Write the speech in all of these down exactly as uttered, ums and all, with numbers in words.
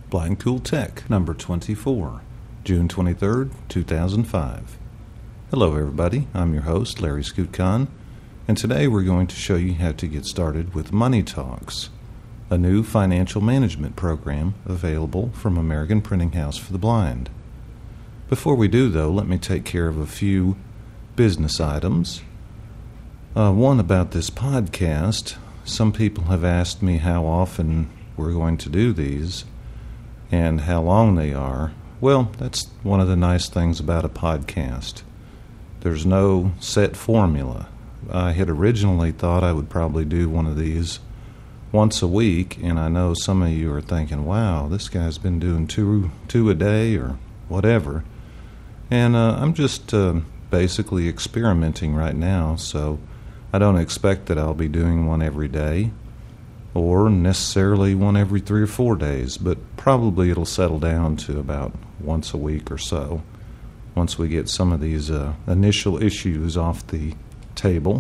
Blind Cool Tech, number twenty-four, June twenty-third, two thousand five. Hello everybody, I'm your host, Larry Scootcon, and today we're going to show you how to get started with Money Talks, a new financial management program available from American Printing House for the Blind. Before we do, though, let me take care of a few business items. Uh, one about this podcast. Some people have asked me how often we're going to do these and how long they are. Well, that's one of the nice things about a podcast. There's no set formula. I had originally thought I would probably do one of these once a week, and I know some of you are thinking, wow, this guy's been doing two, two a day or whatever. And uh, I'm just uh, basically experimenting right now, so I don't expect that I'll be doing one every day or necessarily one every three or four days, but probably it'll settle down to about once a week or so once we get some of these uh, initial issues off the table.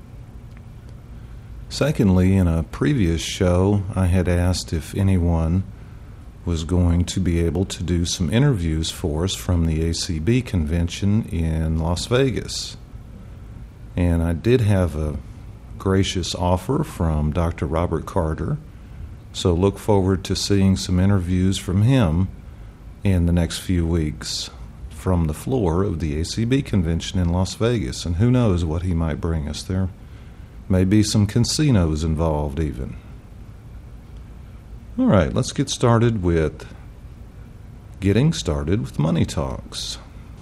Secondly, in a previous show, I had asked if anyone was going to be able to do some interviews for us from the A C B convention in Las Vegas. And I did have a gracious offer from Doctor Robert Carter, so look forward to seeing some interviews from him in the next few weeks from the floor of the A C B convention in Las Vegas, and who knows what he might bring us. There may be some casinos involved even. All right, let's get started with getting started with Money Talks.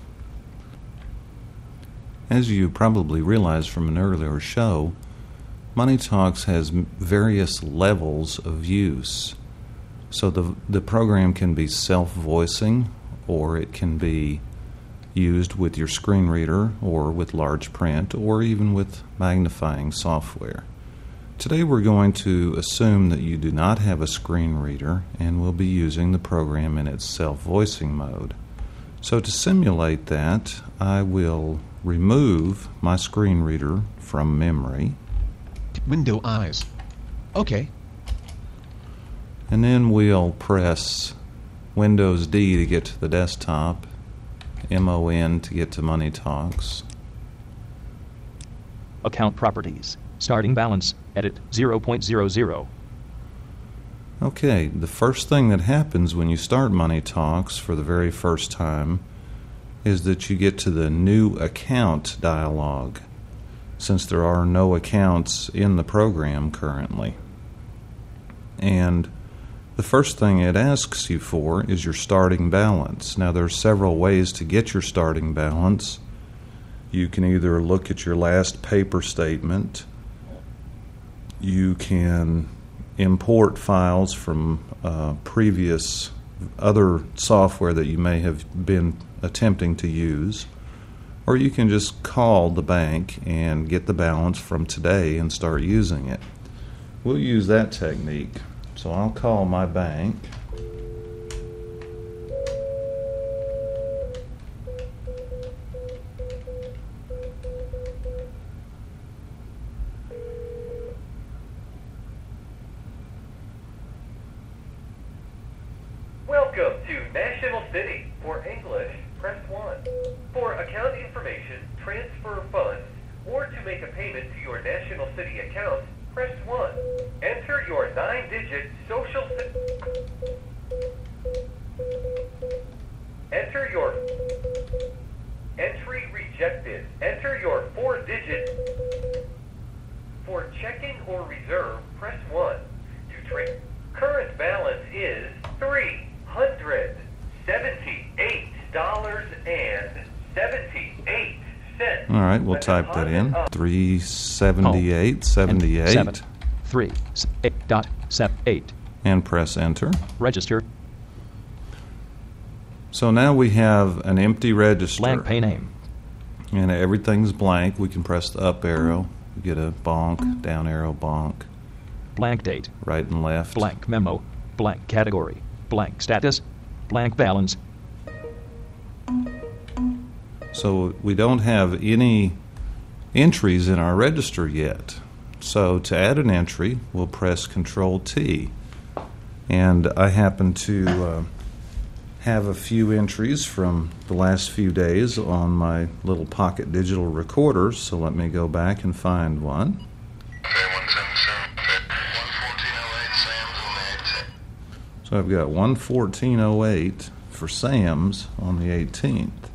As you probably realized from an earlier show, Money Talks has various levels of use. So the the program can be self-voicing, or it can be used with your screen reader, or with large print, or even with magnifying software. Today we're going to assume that you do not have a screen reader, and we'll be using the program in its self-voicing mode. So to simulate that, I will remove my screen reader from memory. Window eyes. Okay. And then we'll press Windows D to get to the desktop, M O N to get to Money Talks. Account properties. Starting balance. Edit zero point zero zero. Okay, the first thing that happens when you start Money Talks for the very first time is that you get to the New Account dialog, since there are no accounts in the program currently. And the first thing it asks you for is your starting balance. Now, there are several ways to get your starting balance. You can either look at your last paper statement. You can import files from uh, previous other software that you may have been attempting to use, or you can just call the bank and get the balance from today and start using it. We'll use that technique. So I'll call my bank. Welcome to National City. For English, press one. For account information, transfer funds, or to make a payment to your National City account, press one. Enter your nine-digit social se- Enter your entry rejected. Enter your four-digit. For checking or reserve, press one. To trade. Current balance is three hundred seventy-eight dollars and seventy-eight cents. All right, we'll type that in. three seventy-eight seventy-eight. Seven, three, eight dot seven eight. And press enter. Register. So now we have an empty register. Blank pay name. And everything's blank. We can press the up arrow. We get a bonk, down arrow, bonk. Blank date. Right and left. Blank memo. Blank category. Blank status. Blank balance. So we don't have any entries in our register yet. So to add an entry, we'll press Control T. And I happen to uh, have a few entries from the last few days on my little pocket digital recorder, so let me go back and find one. So I've got one fourteen oh eight for Sam's on the eighteenth.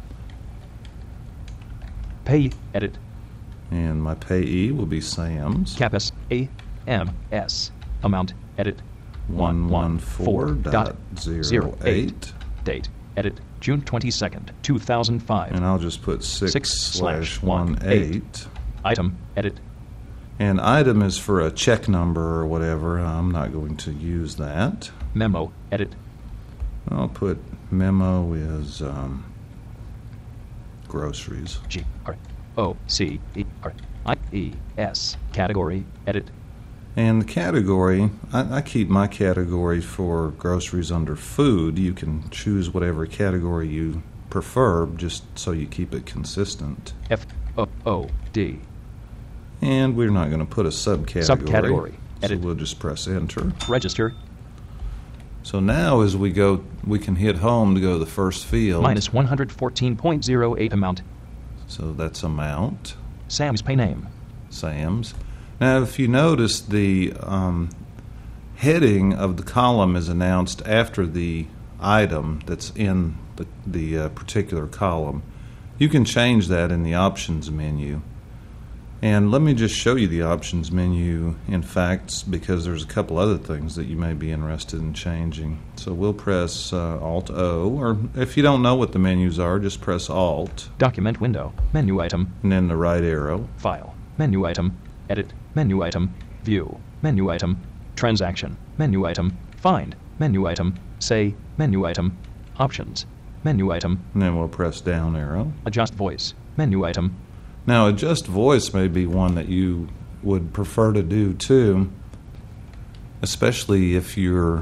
Pay, edit, And my payee will be Sam's. Capus, A, M, S, amount, edit, one one four dot zero eight. Date, edit, June twenty-second, two thousand five. And I'll just put six, Six slash slash one one eight. Item, edit, And item is for a check number or whatever. I'm not going to use that. memo, edit, I'll put memo is um, groceries. G, R, O, C, E, R, I, E, S, category, edit, And the category, I, I keep my category for groceries under food. You can choose whatever category you prefer, just so you keep it consistent. F, O, O, D, And we're not going to put a subcategory. Subcategory. So Edit. we'll just press enter. register, So now as we go, we can hit home to go to the first field. minus one hundred fourteen point zero eight amount, So that's amount. Sam's pay name, Sam's. Now, if you notice, the um, heading of the column is announced after the item that's in the, the uh, particular column. You can change that in the options menu. And let me just show you the options menu, in fact, because there's a couple other things that you may be interested in changing. So we'll press uh, Alt-O, or if you don't know what the menus are, just press Alt, document window, menu item, and then the right arrow. file, menu item, edit, menu item, view, menu item, transaction, menu item, find, menu item, say, menu item, options, menu item, And then we'll press down arrow. adjust voice, menu item, Now, adjust voice may be one that you would prefer to do too, especially if you're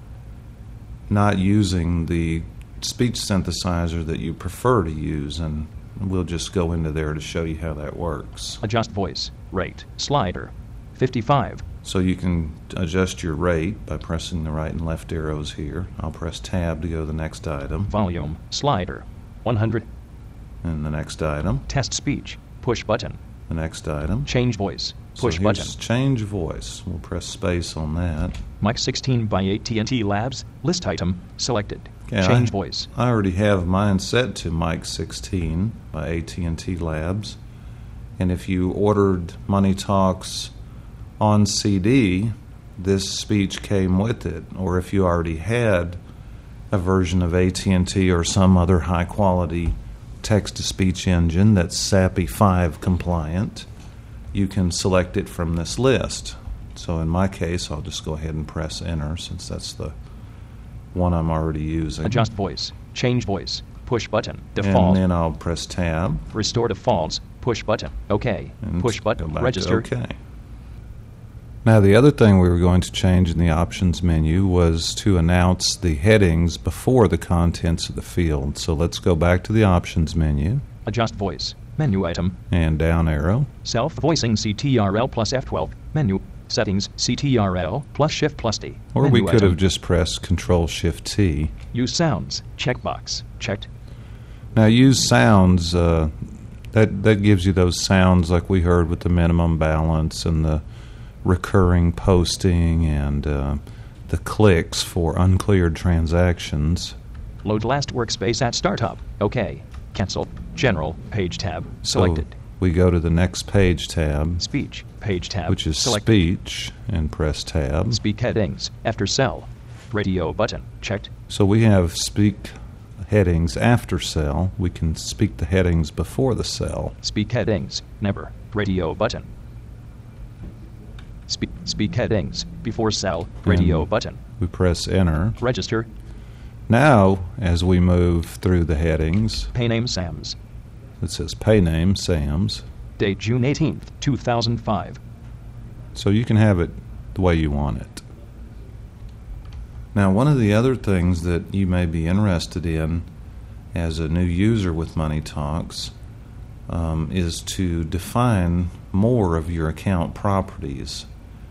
not using the speech synthesizer that you prefer to use, and we'll just go into there to show you how that works. adjust voice, rate, slider, fifty-five, So you can adjust your rate by pressing the right and left arrows here. I'll press tab to go to the next item, volume, slider, one hundred, and the next item, test speech, push button, the next item. change voice, push so here's button, change voice. We'll press space on that. mic sixteen by A T and T Labs, list item, selected, Yeah, change I- voice, I already have mine set to mic sixteen by A T and T Labs. And if you ordered Money Talks on C D, this speech came with it. Or if you already had a version of A T and T or some other high-quality text-to-speech engine that's S A P I five compliant, you can select it from this list. So in my case, I'll just go ahead and press enter, since that's the one I'm already using. adjust voice, change voice, push button, default, And then I'll press tab. restore defaults, push button, OK, And push go button, back to register, OK. Now, the other thing we were going to change in the options menu was to announce the headings before the contents of the field. So let's go back to the options menu adjust voice, menu item, and down arrow. self-voicing C T R L plus F twelve, menu, settings, C T R L plus Shift plus T, Or menu we could item, have just pressed control shift T. use sounds, checkbox, checked, Now, use sounds, uh, that, that gives you those sounds like we heard with the minimum balance and the recurring posting and uh, the clicks for uncleared transactions. load last workspace at startup, OK, cancel, general, page tab, So selected, we go to the next page tab, speech, page tab, which is selected, speech, and press tab. speak headings, after cell, radio button, checked, So we have speak headings after cell. We can speak the headings before the cell. speak headings, never, radio button, Spe- speak headings, before cell, radio And button, We press enter. register, Now, as we move through the headings, pay name Sam's, it says pay name, Sam's. date June eighteenth, two thousand five, So you can have it the way you want it. Now, one of the other things that you may be interested in as a new user with Money Talks um, is to define more of your account properties.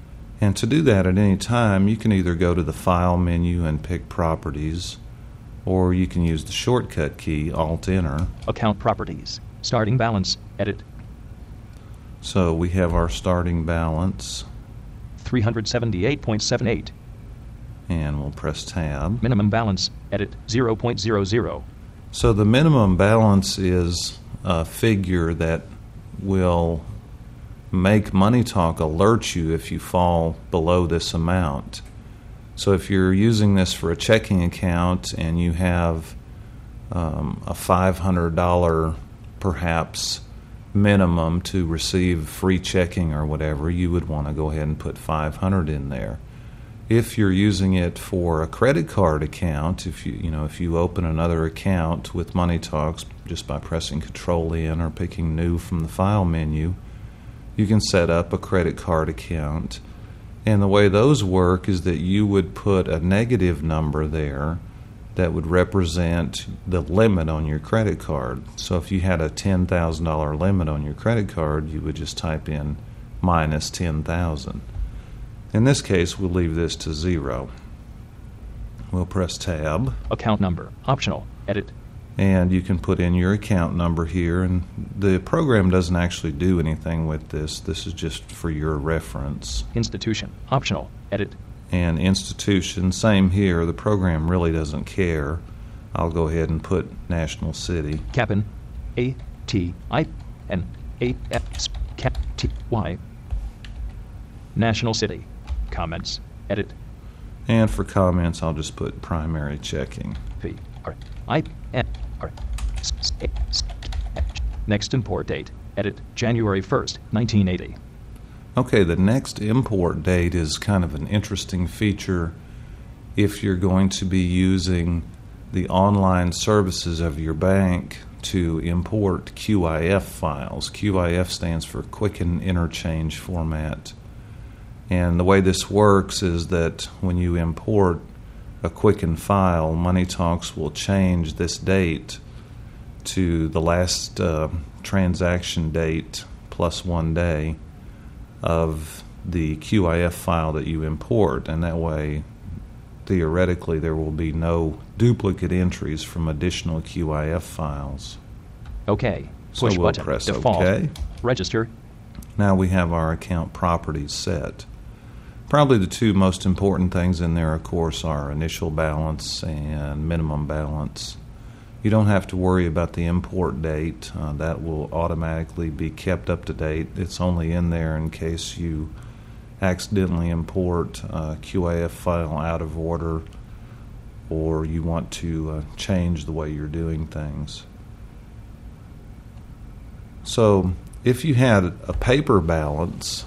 And to do that at any time, you can either go to the File menu and pick Properties, or you can use the shortcut key, Alt-Enter. Account properties. Starting balance. Edit. So we have our starting balance, three hundred seventy-eight point seven eight. and we'll press Tab. Minimum balance. Edit. zero point zero zero. So the minimum balance is a figure that will make Money Talk alert you if you fall below this amount. So if you're using this for a checking account and you have um, a five hundred dollars perhaps minimum to receive free checking or whatever, you would want to go ahead and put five hundred dollars in there. If you're using it for a credit card account, if you you know if you open another account with Money Talks just by pressing Control in or picking New from the File menu, you can set up a credit card account. And the way those work is that you would put a negative number there that would represent the limit on your credit card. So if you had a ten thousand dollars limit on your credit card, you would just type in minus ten thousand dollars. In this case, we'll leave this to zero. We'll press Tab. Account number. Optional. Edit. And you can put in your account number here. And the program doesn't actually do anything with this. This is just for your reference. Institution. Optional. Edit. And institution, same here. The program really doesn't care. I'll go ahead and put National City. Cap'n. A T I N A X. Cap T Y. National City. Comments. Edit. And for comments, I'll just put primary checking. P R I N R. Next import date. Edit. January first, nineteen eighty. Okay, the next import date is kind of an interesting feature if you're going to be using the online services of your bank to import Q I F files. Q I F stands for Quicken Interchange Format. And the way this works is that when you import a Quicken file, Money Talks will change this date to the last uh, transaction date plus one day of the Q I F file that you import, and that way theoretically there will be no duplicate entries from additional Q I F files. Okay. So Push we'll button. press Default. OK. Register. Now we have our account properties set. Probably the two most important things in there, of course, are initial balance and minimum balance. You don't have to worry about the import date. Uh, that will automatically be kept up to date. It's only in there in case you accidentally import a Q I F file out of order or you want to uh, change the way you're doing things. So if you had a paper balance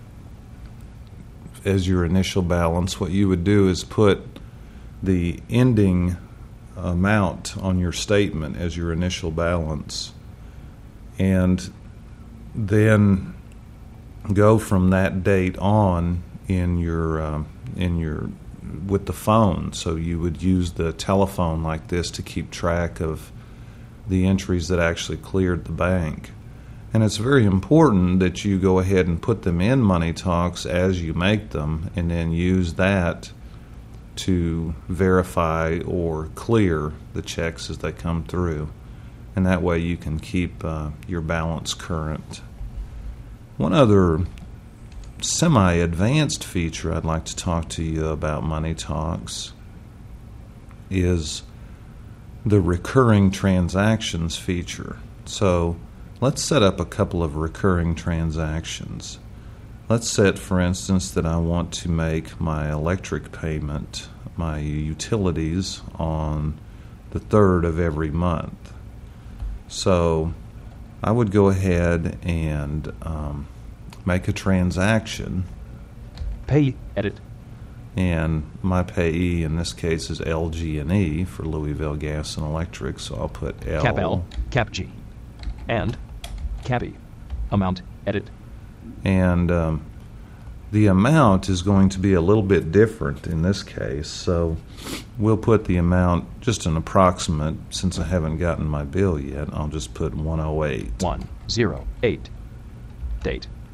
as your initial balance, what you would do is put the ending amount on your statement as your initial balance, and then go from that date on in your uh, in your with the phone. So you would use the telephone like this to keep track of the entries that actually cleared the bank. And it's very important that you go ahead and put them in Money Talks as you make them, and then use that to verify or clear the checks as they come through. And that way you can keep uh, your balance current. One other semi-advanced feature I'd like to talk to you about Money Talks is the recurring transactions feature. So let's set up a couple of recurring transactions. Let's set, for instance, that I want to make my electric payment, my utilities, on the third of every month. So I would go ahead and um, make a transaction. Pay. Edit. And my payee in this case is L G and E for Louisville Gas and Electric, so I'll put L. Cap L. Cap G. And Cabby. Amount. Edit. And um, the amount is going to be a little bit different in this case, so we'll put the amount, just an approximate, since I haven't gotten my bill yet. I'll just put one oh eight. one oh eight. Date. Edit.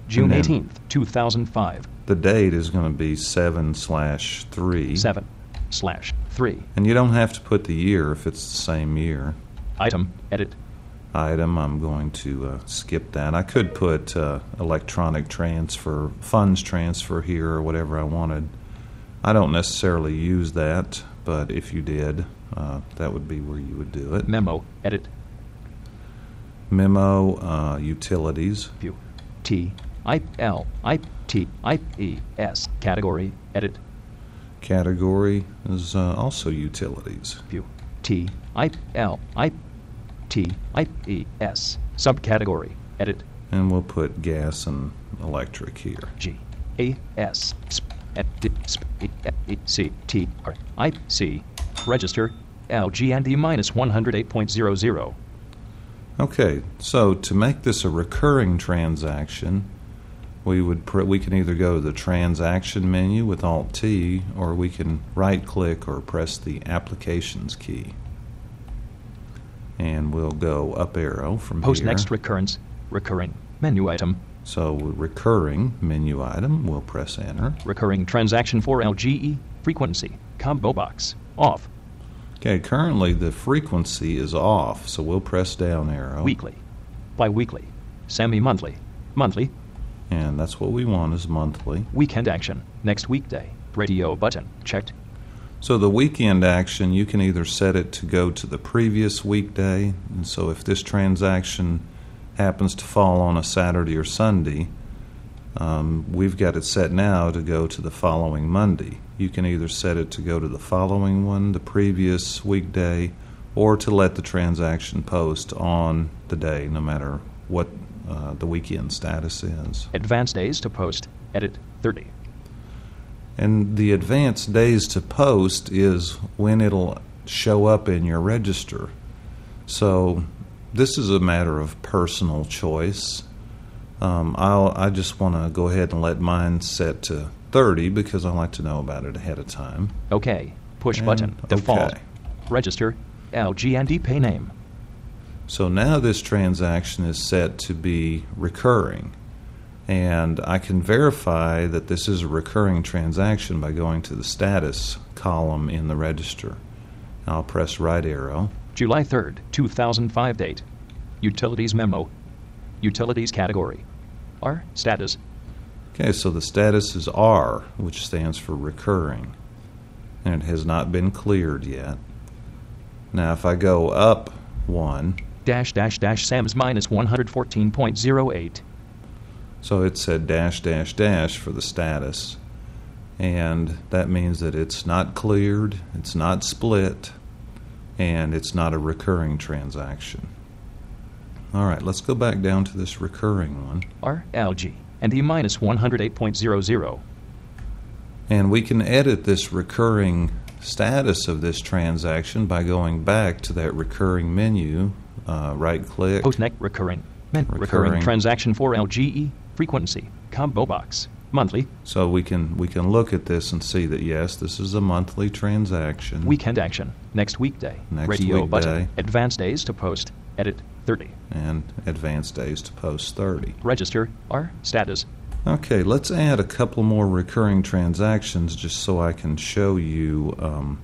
June And then- eighteenth, two thousand five. The date is going to be seven slash three. seven slash three. And you don't have to put the year if it's the same year. Item, edit, Item, I'm going to uh, skip that. I could put uh, electronic transfer, funds transfer here or whatever I wanted. I don't necessarily use that, but if you did, uh, that would be where you would do it. memo, edit, Memo, uh, utilities, view, T, I, L, I, T, I, E, S, category, edit, category is uh, also utilities. view, T, I, L, I, T, I, E, S, subcategory, edit, And we'll put gas and electric here. G, A, S, sp, F, D, sp, E, F, E, C, T, R, I, C, register, L, G, and D minus one hundred eight point zero zero. Okay, so to make this a recurring transaction, we would pr- we can either go to the transaction menu with Alt T, or we can right click or press the applications key. And we'll go up arrow from Post here. next recurrence, recurring, menu item, So recurring menu item, we'll press enter. recurring transaction for L G E, frequency, combo box, off, Okay, currently the frequency is off, so we'll press down arrow. weekly, bi-weekly, semi-monthly, monthly, And that's what we want is monthly. weekend action, next weekday, radio button, checked, So the weekend action, you can either set it to go to the previous weekday, and so if this transaction happens to fall on a Saturday or Sunday, um, we've got it set now to go to the following Monday. You can either set it to go to the following one, the previous weekday, or to let the transaction post on the day, no matter what uh, the weekend status is. advanced days to post, edit, thirty, And the advanced days to post is when it'll show up in your register. So this is a matter of personal choice. Um, I'll, I just want to go ahead and let mine set to thirty because I like to know about it ahead of time. OK, push And button, default, okay. register, L G and D pay name, So now this transaction is set to be recurring. And I can verify that this is a recurring transaction by going to the status column in the register. I'll press right arrow. July third, two thousand five date, utilities memo, utilities category, R, status, Okay, so the status is R, which stands for recurring. And it has not been cleared yet. Now if I go up one, dash dash dash SAMS minus one hundred fourteen point zero eight, so it said dash dash dash for the status. And that means that it's not cleared, it's not split, and it's not a recurring transaction. All right, let's go back down to this recurring one. R, L G, and D minus one hundred eight point zero zero. And we can edit this recurring status of this transaction by going back to that recurring menu, uh, right click. Post next recurring, men, recurring. Recurring. transaction for L G E, frequency, combo box, monthly, So we can we can look at this and see that yes, this is a monthly transaction. weekend action, next weekday, Next radio weekday. button, advanced days to post, edit, thirty, and advanced days to post thirty. register, R, status, Okay, let's add a couple more recurring transactions just so I can show you um,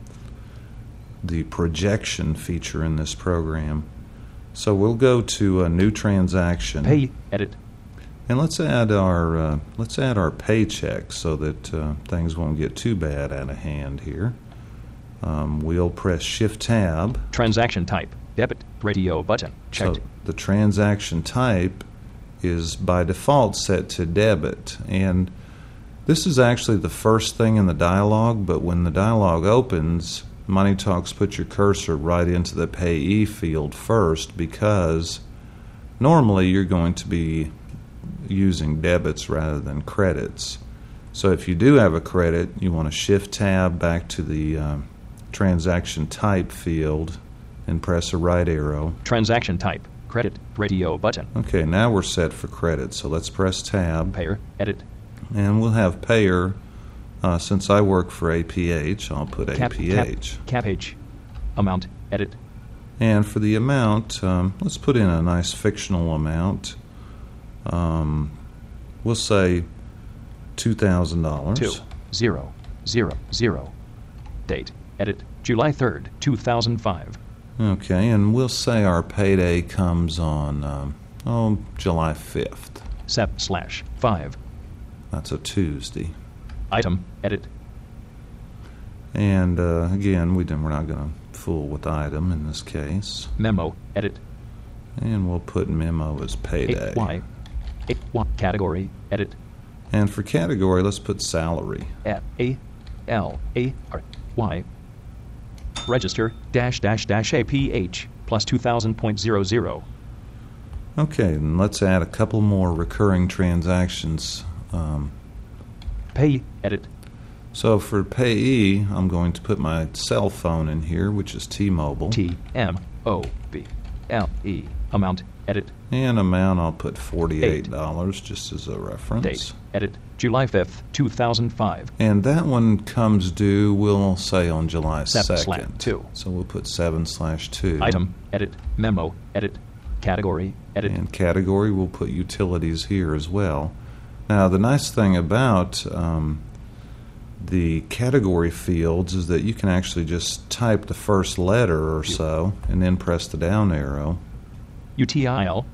the projection feature in this program. So we'll go to a new transaction. pay, edit, And let's add our uh, let's add our paycheck so that uh, things won't get too bad out of hand here. Um, we'll press Shift Tab. transaction type, debit, radio button, checked, So the transaction type is by default set to debit, and this is actually the first thing in the dialog. But when the dialog opens, Money Talks put your cursor right into the payee field first because normally you're going to be using debits rather than credits. So if you do have a credit, you want to Shift Tab back to the uh, transaction type field and press a right arrow. transaction type, credit, radio button, Okay, now we're set for credit, so let's press Tab, payer, edit, and we'll have payer. Uh, since I work for A P H, I'll put cap, A P H. cap, cap H, amount, edit, And for the amount, um, let's put in a nice fictional amount. Um, we'll say two thousand dollars. Two, zero, zero, zero. Date, edit, July third, two thousand five. Okay, and we'll say our payday comes on, um, oh, July fifth. Sep slash five. That's a Tuesday. Item, edit. And uh, again, we didn't, we're not going to fool with item in this case. Memo, edit. And we'll put memo as payday. A Y. A Y. Category, edit. And for category, let's put salary. A A L A R Y. Register dash dash dash A P H plus two thousand point zero zero. Okay, and let's add a couple more recurring transactions. Um, Pay, edit. so for payee, I'm going to put my cell phone in here, which is T-Mobile. T M O B L E. Amount, edit. And amount, I'll put forty-eight dollars just as a reference. Date, edit. July fifth, two thousand five. And that one comes due, we'll say, on July Seven slash second. two. So we'll put seven slash two. Item, edit. Memo, edit. Category, edit. And category, we'll put utilities here as well. Now, the nice thing about um, the category fields is that you can actually just type the first letter or so and then press the down arrow. U T I L.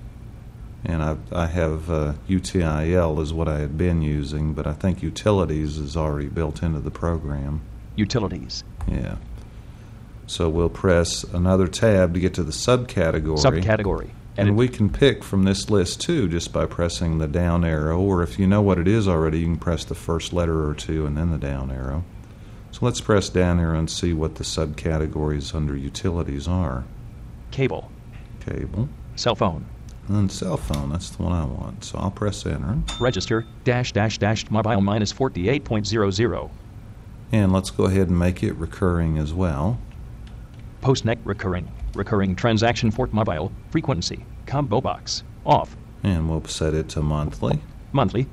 And I, I have uh, U T I L is what I had been using, but I think utilities is already built into the program. Utilities. Yeah. So we'll press another tab to get to the subcategory. Subcategory. Edit. And we can pick from this list, too, just by pressing the down arrow. Or if you know what it is already, you can press the first letter or two and then the down arrow. So let's press down arrow and see what the subcategories under utilities are. Cable. Cable. Cell phone. And cell phone, that's the one I want. So I'll press enter. Register dash dash dash mobile minus forty-eight point zero zero. And let's go ahead and make it recurring as well. Postnet recurring. Recurring transaction for mobile. Frequency. Combo box. Off. And we'll set it to monthly. Monthly.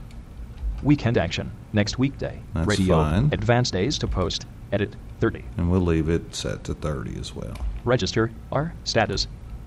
Weekend action. Next weekday. That's Radio. fine. Advanced days to post. Edit. thirty. And we'll leave it set to thirty as well. Register. R. Status.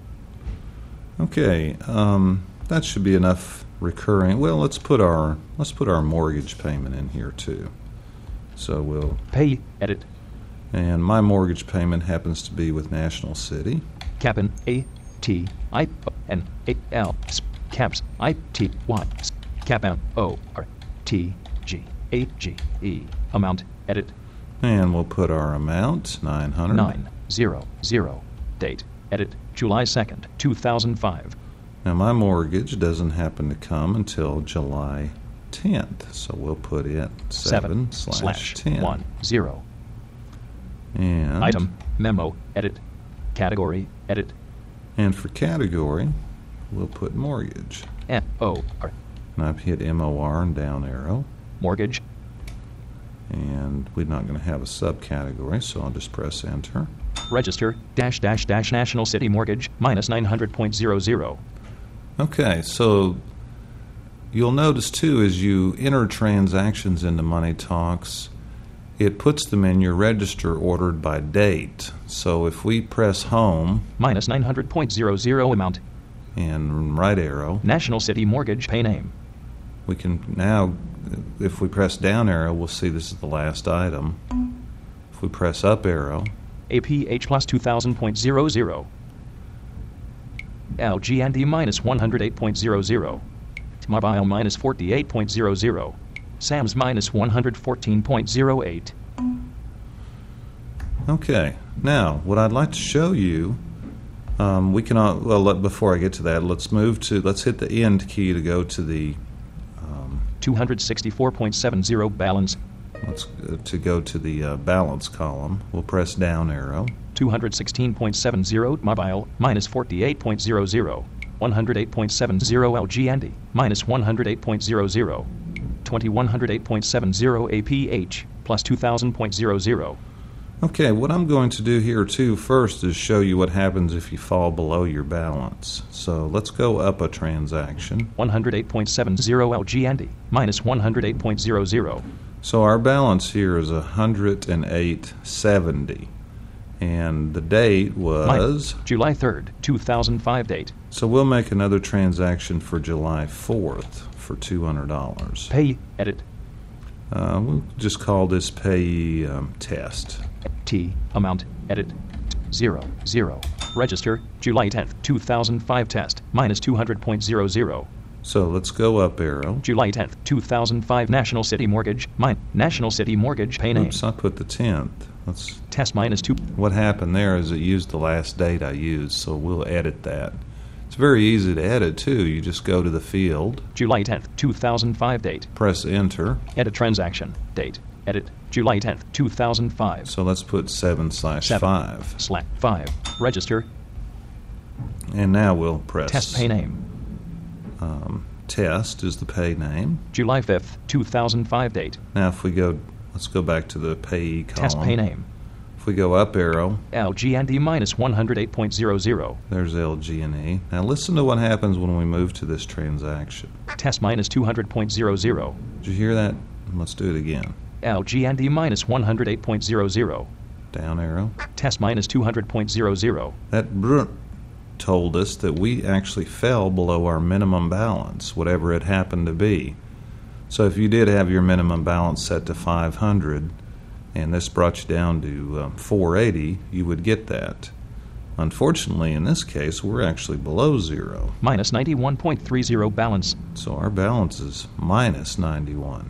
Okay, um, that should be enough recurring. Well, let's put our let's put our mortgage payment in here too. So we'll Pay. Edit. and my mortgage payment happens to be with National City. Cap'n. A. T. I. N. A. L. Caps. I. T. Y. Cap'n. O. R. T. G. A. G. E. Amount. Edit. And we'll put our amount, nine hundred. Nine. Zero. Zero. Date. Edit. July second, two thousand five. Now my mortgage doesn't happen to come until July tenth, so we'll put it seven, slash ten. one. Zero. And Item. Memo. Edit. Category. Edit. And for category, we'll put mortgage. M. O. R. And I've hit M O R and down arrow. Mortgage. And we're not going to have a subcategory, so I'll just press enter. Register dash dash dash National City Mortgage minus nine hundred point zero zero. Okay, so you'll notice too as you enter transactions into Money Talks, it puts them in your register ordered by date. So if we press home Minus nine hundred point zero zero amount. and right arrow, National City Mortgage pay name. we can now, if we press down arrow, we'll see this is the last item. If we press up arrow, A P H plus two thousand point zero zero. L G and D minus one hundred eight point zero zero. Mobile minus forty-eight point zero zero. Sam's minus one hundred fourteen point zero eight. okay. Now, what I'd like to show you, um, we can, uh, well, let, before I get to that, let's move to, let's hit the end key to go to the, um, two hundred sixty-four point seven zero balance. let's uh, to go to the uh, balance column. We'll press down arrow. two hundred sixteen point seven zero mobile minus forty-eight point zero zero. one hundred eight point seven zero L G and D minus one hundred eight point zero zero. twenty-one hundred eight point seven zero A P H plus two thousand point zero zero. Okay, what I'm going to do here too first is show you what happens if you fall below your balance. So let's go up a transaction. one hundred eight point seven zero L G and D minus one hundred eight point zero zero. So our balance here is one hundred eight seventy. And the date was... Mine, July third, two thousand five date. So we'll make another transaction for July fourth for two hundred dollars. Pay, edit, Uh, we'll just call this pay um, test. T, amount, edit, zero, zero. Register, July tenth, two thousand five test, minus two hundred point zero zero. So let's go up arrow. July tenth, two thousand five National City Mortgage, mine, National City Mortgage, pay name. Oops, I put the tenth. Let's. Test minus two. What happened there is it used the last date I used, so we'll edit that. It's very easy to edit, too. You just go to the field, July tenth, two thousand five date. press enter. Edit transaction, date, edit, July tenth, two thousand five. So let's put seven slash Seven. five. Slash five. Register, And now we'll press test pay name. Um, test is the pay name. July fifth, two thousand five date. Now if we go, let's go back to the payee column. Test pay name. If we go up arrow, L G and D minus one hundred eight point zero zero. there's L G and E. Now listen to what happens when we move to this transaction. Test minus two hundred point zero zero. Did you hear that? Let's do it again. L G and D minus one hundred eight point zero zero. Down arrow. Test minus two hundred point zero zero. That brr told us that we actually fell below our minimum balance, whatever it happened to be. So if you did have your minimum balance set to five hundred, and this brought you down to um, four eighty, you would get that. Unfortunately, in this case, we're actually below zero. Minus ninety-one point three zero balance. So our balance is minus ninety-one.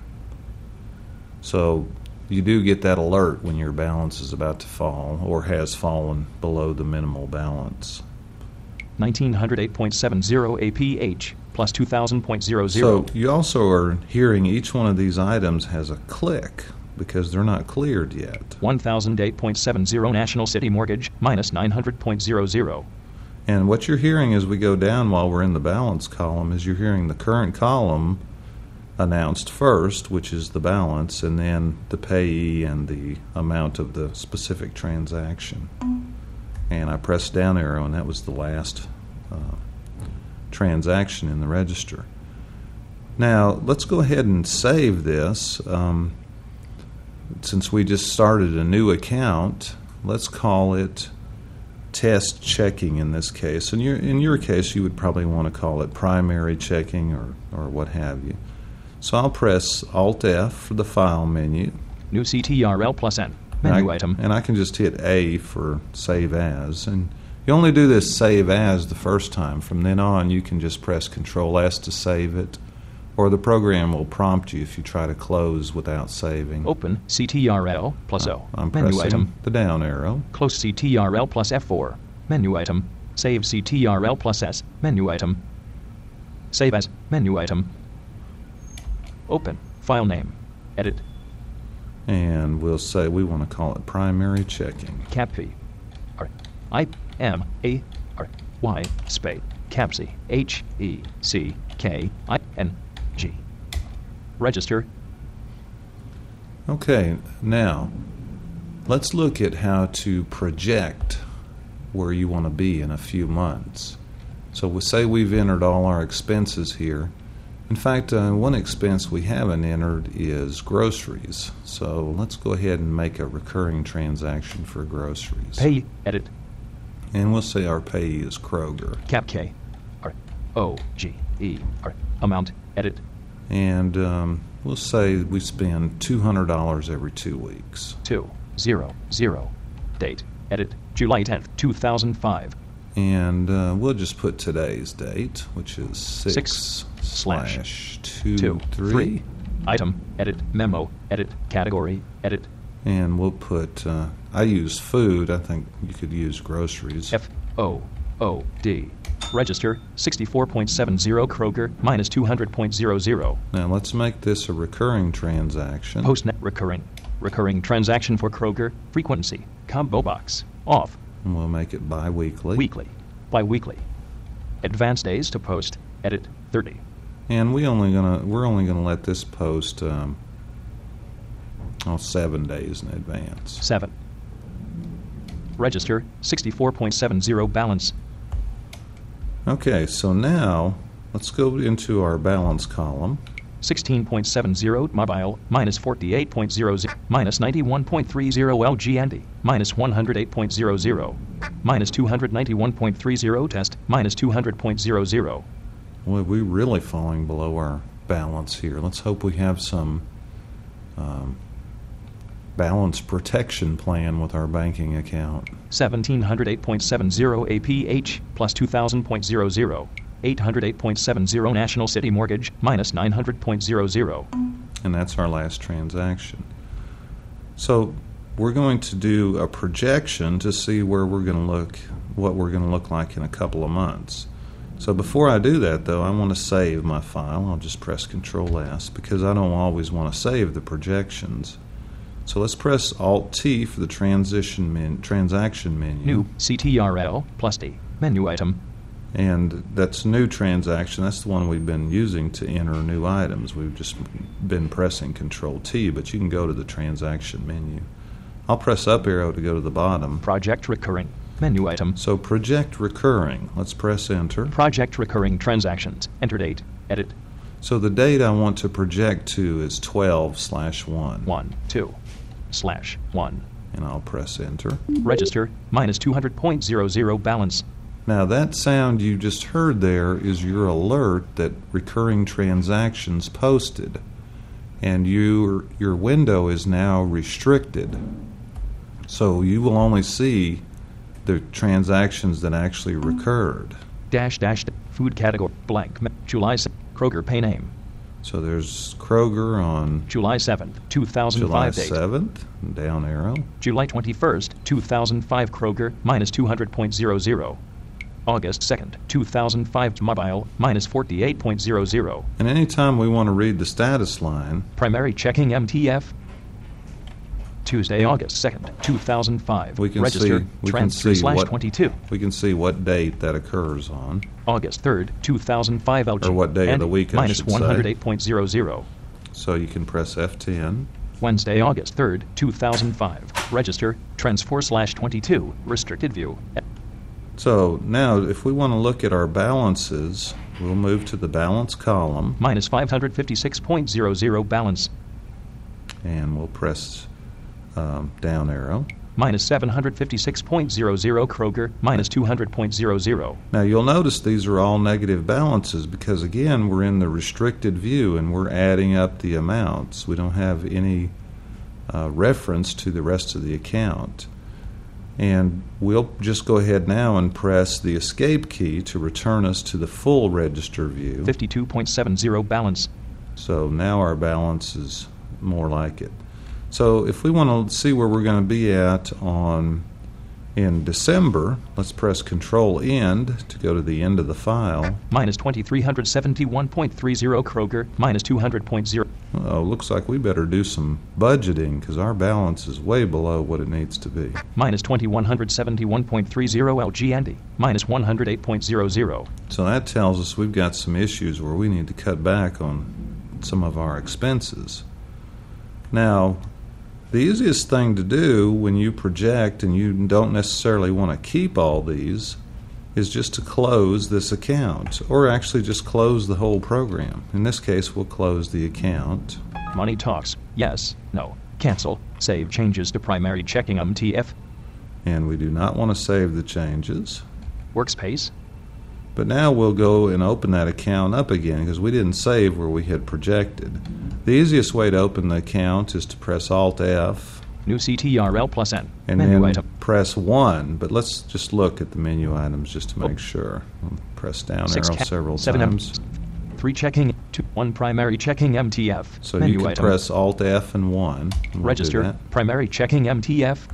So you do get that alert when your balance is about to fall or has fallen below the minimal balance. nineteen oh eight point seven zero A P H plus two thousand point zero zero. So you also are hearing each one of these items has a click because they're not cleared yet. one thousand eight point seven zero National City Mortgage minus nine hundred point zero zero. And what you're hearing as we go down while we're in the balance column is you're hearing the current column announced first, which is the balance, and then the payee and the amount of the specific transaction. And I pressed down arrow, and that was the last uh, transaction in the register. Now, let's go ahead and save this. Um, since we just started a new account, let's call it test checking in this case. In your, in your case, you would probably want to call it primary checking or, or what have you. So I'll press Alt F for the file menu. New C T R L plus N. Menu and I, item. And I can just hit A for save as. And you only do this save as the first time. From then on, you can just press Control S to save it, or the program will prompt you if you try to close without saving. Open C T R L plus O. I'm Menu pressing item. the down arrow. Close C T R L plus F four. Menu item. Save C T R L plus S. Menu item. Save as. Menu item. Open. File name. Edit. And we'll say we want to call it primary checking. Cap P. R. I. M. A. R. Y. Space. Capsy. H. E. C. K. I. N. G. Register. Okay, now let's look at how to project where you want to be in a few months. So we say we've entered all our expenses here. In fact, uh, one expense we haven't entered is groceries. So let's go ahead and make a recurring transaction for groceries. Pay. Edit. And we'll say our payee is Kroger. Cap K. R. O. G. E. R. Amount. Edit. And um, we'll say we spend two hundred dollars every two weeks. Two. Zero. Zero. Date. Edit. July tenth, two thousand five. And uh, we'll just put today's date, which is six, Six slash slash two, Two. three. Three. Item. Edit. Memo. Edit. Category. Edit. And we'll put, uh, I use food. I think you could use groceries. F. O. O. D. Register. sixty-four point seven zero Kroger minus two hundred point zero zero. Now let's make this a recurring transaction. Postnet recurring. Recurring transaction for Kroger. Frequency. Combo box. Off. And we'll make it bi-weekly. Weekly. Bi-weekly. Advance days to post. Edit. thirty. And we only gonna we're only gonna let this post um, oh, seven days in advance. seven. Register. sixty-four point seven zero balance. Okay, so now let's go into our balance column. sixteen point seven zero mobile, minus forty-eight point zero zero, minus ninety-one point three zero L G Andy, minus one hundred eight point zero zero, minus two hundred ninety-one point three zero test, minus two hundred point zero zero. Well, we're really falling below our balance here. Let's hope we have some um, balance protection plan with our banking account. seventeen hundred eight point seven zero A P H, plus two thousand point zero zero. eight hundred eight point seven zero National City Mortgage, minus nine hundred point zero zero. And that's our last transaction. So we're going to do a projection to see where we're going to look, what we're going to look like in a couple of months. So before I do that, though, I want to save my file. I'll just press Control S because I don't always want to save the projections. So let's press Alt T for the transition men- transaction menu. New C T R L plus D menu item. And that's new transaction. That's the one we've been using to enter new items. We've just been pressing Control T, but you can go to the transaction menu. I'll press up arrow to go to the bottom. Project recurring menu item. So project recurring. Let's press enter. Project recurring transactions. Enter date. Edit. So the date I want to project to is twelve slash one. one, two, slash one. And I'll press enter. Register, minus two hundred point zero zero balance. Now that sound you just heard there is your alert that recurring transactions posted. And your, your window is now restricted. So you will only see the transactions that actually recurred. Dash dash food category blank July seventh Kroger pay name. So there's Kroger on July seventh, two thousand July five date. seventh, down arrow. July twenty-first, two thousand five Kroger, minus two hundred point zero zero. August second, two thousand five mobile, minus forty-eight point zero zero. And anytime we want to read the status line, primary checking M T F. Tuesday, August second, two thousand five. we can Register, see we can transfer see slash what twenty-two. we can see what date that occurs on. August third, two thousand five L G. Or what day of and the week, I minus should say. one hundred eight point zero zero. So you can press F ten. Wednesday, August third, two thousand five. Register, transfer slash twenty-two. Restricted view. So now if we want to look at our balances, we'll move to the balance column Minus five hundred fifty-six point zero zero balance. and we'll press um, down arrow. Minus seven hundred fifty-six point zero zero Kroger, minus two hundred point zero zero. Now you'll notice these are all negative balances because again we're in the restricted view and we're adding up the amounts. We don't have any uh, reference to the rest of the account. And we'll just go ahead now and press the escape key to return us to the full register view. fifty-two point seven zero balance. So now our balance is more like it. So if we want to see where we're going to be at on in December, let's press Control End to go to the end of the file. Minus twenty-three hundred seventy-one point three zero Kroger, minus two hundred point zero. Oh, looks like we better do some budgeting because our balance is way below what it needs to be. Minus twenty-one hundred seventy-one point three zero L G Andy, minus one hundred eight point zero zero. So that tells us we've got some issues where we need to cut back on some of our expenses. Now, the easiest thing to do when you project and you don't necessarily want to keep all these is just to close this account, or actually just close the whole program. In this case, we'll close the account. Money talks. Yes. No. Cancel. Save changes to primary checking M T F. And we do not want to save the changes. Workspace. But now we'll go and open that account up again because we didn't save where we had projected. The easiest way to open the account is to press Alt F New C T R L plus N. and Menu then item. press one. But let's just look at the menu items just to make sure. Press down Six arrow ca- several seven M- times. Three checking. Two. One primary checking M T F. So Menu you can item. press Alt F and one. and we'll do Register. that. Primary checking M T F.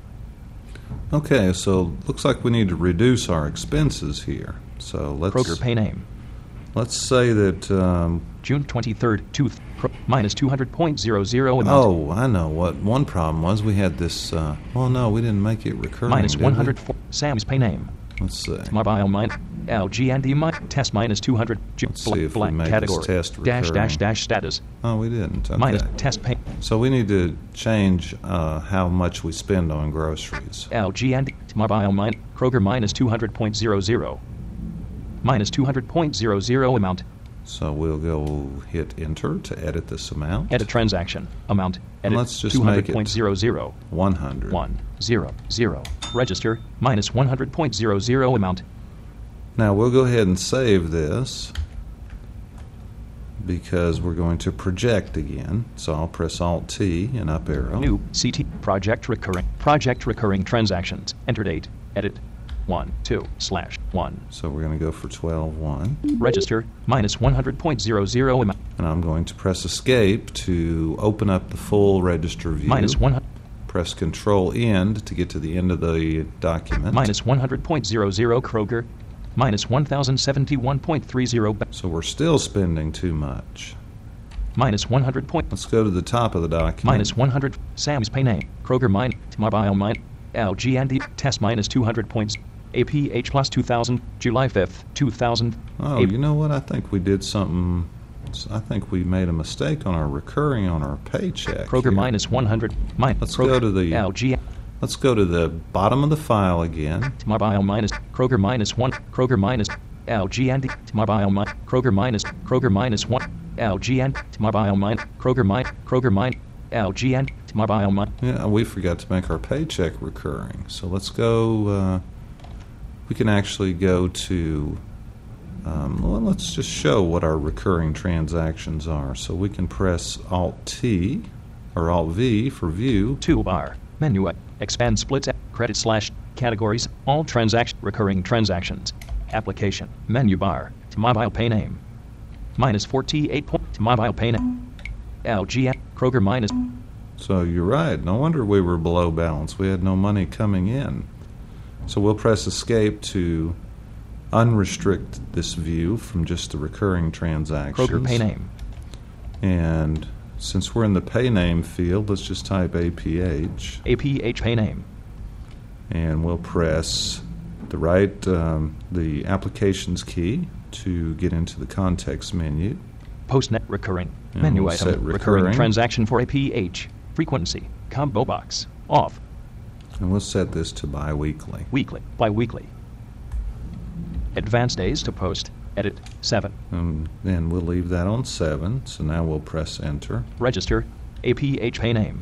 Okay, so looks like we need to reduce our expenses here. So let's Kroger pay name. let's say that. Um, June twenty-third. Two. Kro- minus two hundred point zero zero amount. oh, I know what one problem was. We had this. Uh, well, no, we didn't make it recurring. Minus did we? one hundred four. Sam's pay name. Let's see. Mobile mine. L G and D mi- test minus two hundred. J- Let's see if we blank make this category. test dash dash recurring. dash status. Oh, we didn't. Okay. Minus test pay. So we need to change uh, how much we spend on groceries. L G and mobile mine. Kroger minus two hundred point zero zero. Minus two hundred point zero zero amount. So we'll go hit enter to edit this amount. Edit transaction. Amount. Edit. Let's just two make hundred it point zero zero. one hundred. one, zero, zero. Register. Minus one hundred point zero zero amount. Now we'll go ahead and save this because we're going to project again. So I'll press Alt T and up arrow. New. C T. Project recurring. Project recurring transactions. Enter date. Edit. one, two, slash, one. So we're going to go for twelve one. Register. Minus one hundred point zero zero amount. And I'm going to press Escape to open up the full register view. Minus one hundred. Press Control End to get to the end of the document. Minus one hundred point zero zero Kroger. Minus one thousand seventy-one point three zero. So we're still spending too much. Minus one hundred point. Let's go to the top of the document. Minus one hundred. Sam's Pay name. Kroger mine. Mobile mine. L G and D. Test minus two hundred points. A P H plus two thousand. July fifth, two thousand. Oh, A- you know what? I think we did something. I think we made a mistake on our recurring on our paycheck. Kroger here. minus one hundred. Mine. Let's Kroger, go to the- L G. Let's go to the bottom of the file again. Mobile minus. Kroger minus one. Kroger minus. L G and D. Mobile mine. Kroger minus. Kroger minus one. L G and Mobile mine. Kroger mine. Kroger mine. L G and Mobile mine. Yeah, we forgot to make our paycheck recurring. So let's go. Uh, we can actually go to. Um, well, let's just show what our recurring transactions are. So we can press Alt T or Alt V for view. Toolbar. Menu. Expand splits. Credit slash. Categories. All transaction. Recurring transactions. Application. Menu bar. To mobile pay name. Minus forty-eight point. To mobile pay name. L G. Kroger minus. So you're right. No wonder we were below balance. We had no money coming in. So we'll press Escape to unrestrict this view from just the recurring transactions. Kroger pay name. And since we're in the pay name field, let's just type A P H. A P H pay name. And we'll press the right, um, the applications key to get into the context menu. Postnet recurring. And Menu we'll item. set Recurring. recurring. Transaction for A P H. Frequency. Combo box. Off. And we'll set this to biweekly. Weekly. Bi-weekly. Advanced days to post. Edit. seven. Um, and we'll leave that on seven. So now we'll press Enter. Register. A P H pay name.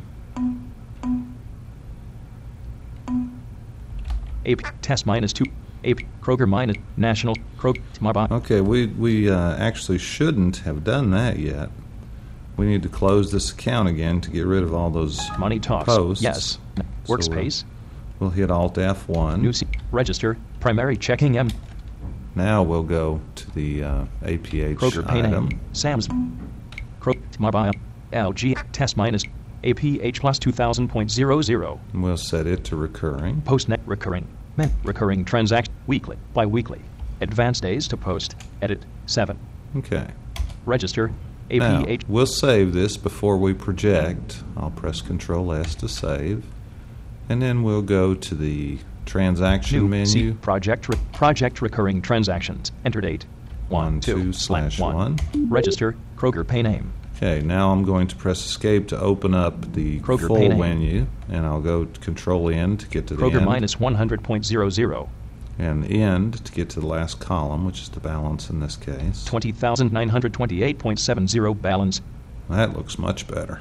A P test minus two. A P Kroger minus national Kroger mobile. Okay, we, we uh, actually shouldn't have done that yet. We need to close this account again to get rid of all those Money talks. posts. Yes. So, uh, Workspace. We'll hit Alt F one. New C- register. Primary checking M. Now we'll go to the uh, A P H Kroger pay item. name. Sam's. Kroger mobile. L G test minus. A P H plus two thousand point zero zero. And we'll set it to recurring. Postnet recurring. Men recurring transaction. Weekly. Bi-weekly. Advanced days to post. Edit. seven. Okay. Register. A P H. Now, we'll save this before we project. I'll press Control S to save. And then we'll go to the transaction New menu. C project re- project recurring transactions. Enter date. One, One, two, two, slash one. one. Register. Kroger pay name. Okay, now I'm going to press Escape to open up the Kroger full pay name. menu. And I'll go to Control N to get to the Kroger end. minus one hundred point zero zero. And End to get to the last column, which is the balance in this case. twenty thousand nine hundred twenty-eight point seven zero balance. That looks much better.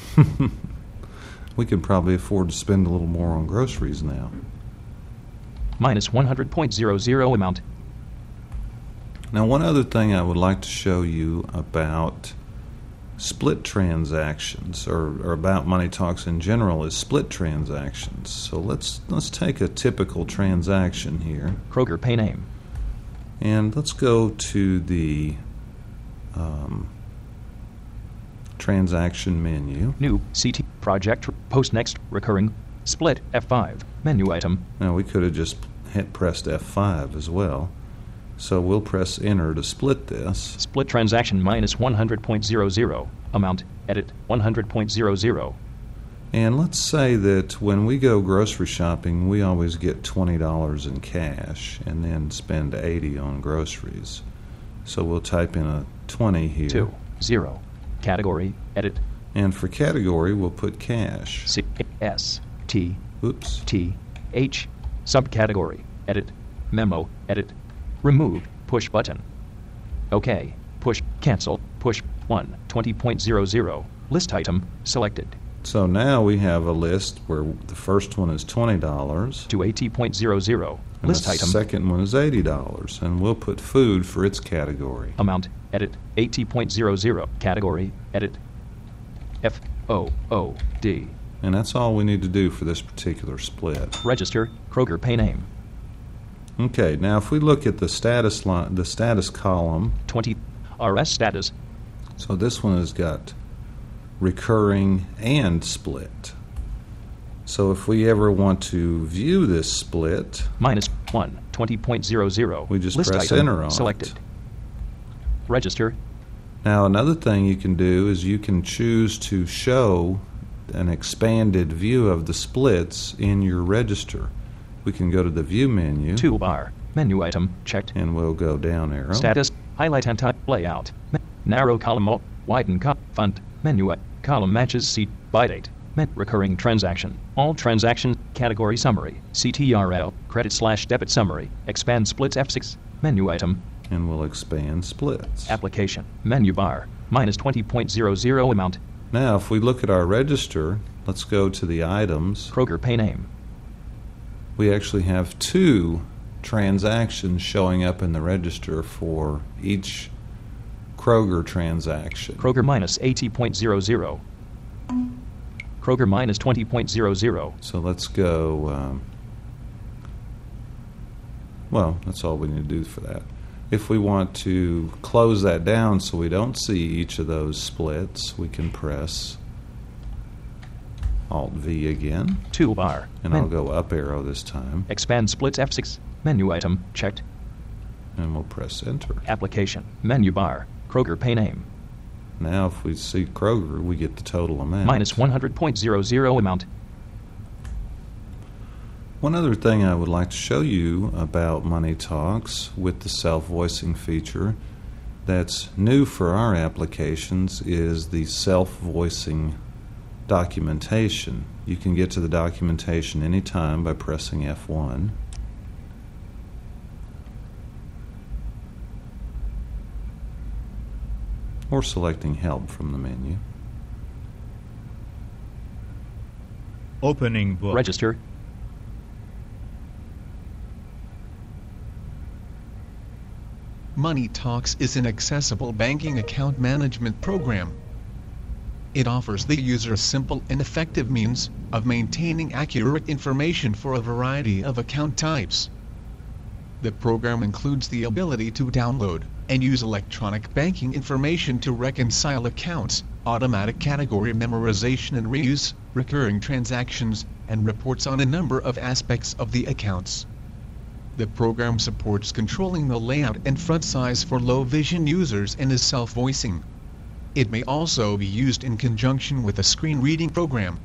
We could probably afford to spend a little more on groceries now. Minus one hundred point zero zero amount. Now, one other thing I would like to show you about split transactions, or, or about Money Talks in general, is split transactions. So let's let's take a typical transaction here, Kroger pay name. and let's go to the um, transaction menu. New C T project post next recurring split F five menu item. Now, we could have just hit pressed F five as well. So we'll press Enter to split this. Split transaction minus one hundred point zero zero amount. Edit one hundred point zero zero. And let's say that when we go grocery shopping, we always get twenty dollars in cash and then spend eighty dollars on groceries. So we'll type in a twenty here. Two zero category. Edit And for category, we'll put cash. C S T Oops. T H subcategory. Edit memo. Edit remove push button. OK. Push. Cancel. Push. one. twenty point zero zero. List item. Selected. So now we have a list where the first one is twenty dollars. To eighty point zero zero. And List the item. second one is eighty dollars. And we'll put food for its category. Amount. Edit. eighty point zero zero. Category. Edit. F O O D. And that's all we need to do for this particular split. Register. Kroger Pay Name. Okay, now if we look at the status line, the status column, twenty. R S status. so this one has got recurring and split. So if we ever want to view this split, Minus one. twenty point zero zero. we just List press item. enter on Selected. it. Register. Now another thing you can do is you can choose to show an expanded view of the splits in your register. We can go to the view menu Toolbar. Menu item. Checked. and we'll go down arrow. Status. Highlight and type. Layout. Me- narrow column. Alt. Widen co- font. Menu. i- Column matches seat. By date. Men- recurring transaction. All transactions. Category summary. C T R L. Credit slash debit summary. Expand splits F six. Menu item. And we'll expand splits. Application. Menu bar. Minus twenty point zero zero amount. Now if we look at our register, let's go to the items. Kroger Pay Name. We actually have two transactions showing up in the register for each Kroger transaction. Kroger minus eighty point zero zero. Kroger minus twenty point zero zero. So let's go, um, well, that's all we need to do for that. If we want to close that down so we don't see each of those splits, we can press Alt V again, Toolbar. and Men- I'll go up arrow this time, Expand splits F six. Menu item. Checked. and we'll press Enter. Application. Menu bar. Kroger Pay Name. Now if we see Kroger, we get the total amount. Minus one hundred point zero zero amount. One other thing I would like to show you about Money Talks with the self-voicing feature that's new for our applications is the self-voicing documentation. You can get to the documentation anytime by pressing F one. Or selecting Help from the menu. Opening book. Register. Money Talks is an accessible banking account management program. It offers the user a simple and effective means of maintaining accurate information for a variety of account types. The program includes the ability to download and use electronic banking information to reconcile accounts, automatic category memorization and reuse, recurring transactions, and reports on a number of aspects of the accounts. The program supports controlling the layout and font size for low vision users and is self-voicing. It may also be used in conjunction with a screen reading program.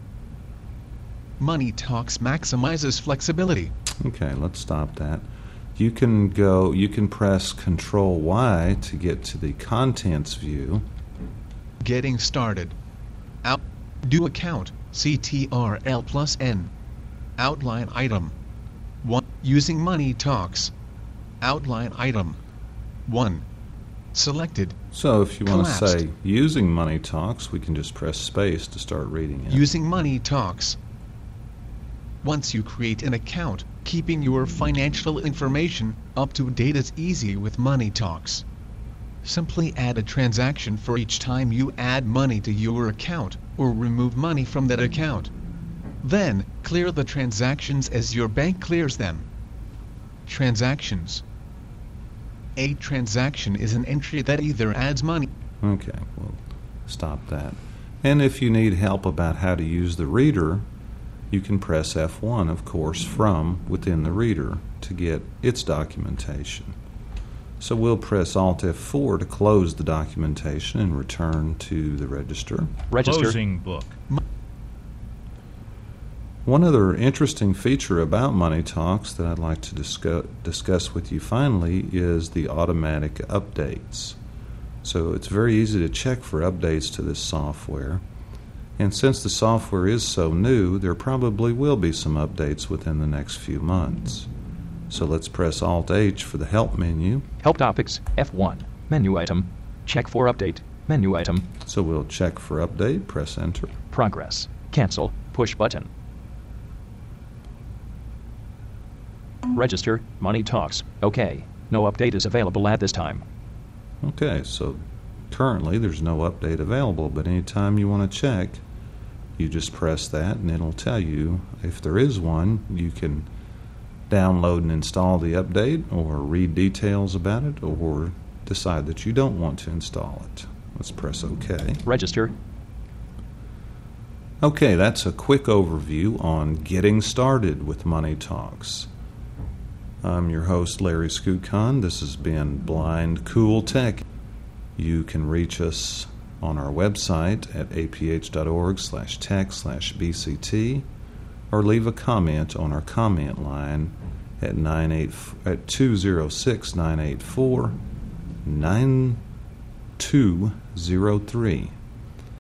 Money Talks maximizes flexibility. Okay, let's stop that. You can go, you can press Control Y to get to the contents view. Getting started. Out. Do account. C T R L plus N. Outline item. one. Using Money Talks. Outline item. one. Selected. So if you want to Collapsed. say using Money Talks, we can just press space to start reading it. Using Money Talks. Once you create an account, keeping your financial information up to date is easy with Money Talks. Simply add a transaction for each time you add money to your account, or remove money from that account. Then, clear the transactions as your bank clears them. Transactions. A transaction is an entry that either adds money. Okay, we'll stop that. And if you need help about how to use the reader, you can press F one, of course, from within the reader to get its documentation. So we'll press Alt F four to close the documentation and return to the register. Register. Closing book. One other interesting feature about Money Talks that I'd like to discuss, discuss with you finally is the automatic updates. So it's very easy to check for updates to this software. And since the software is so new, there probably will be some updates within the next few months. So let's press Alt H for the Help menu. Help topics. F one. Menu item. Check for update. Menu item. So we'll check for update, press enter. Progress. Cancel. Push button. Register. Money Talks. OK. No update is available at this time. Okay, so currently there's no update available, but anytime you want to check, you just press that and it'll tell you if there is one. You can download and install the update or read details about it or decide that you don't want to install it. Let's press OK. Register. Okay, that's a quick overview on getting started with Money Talks. I'm your host, Larry Skutcon. This has been Blind Cool Tech. You can reach us on our website at aph.org slash tech slash bct or leave a comment on our comment line at nine eight at two zero six nine eight four nine two zero three.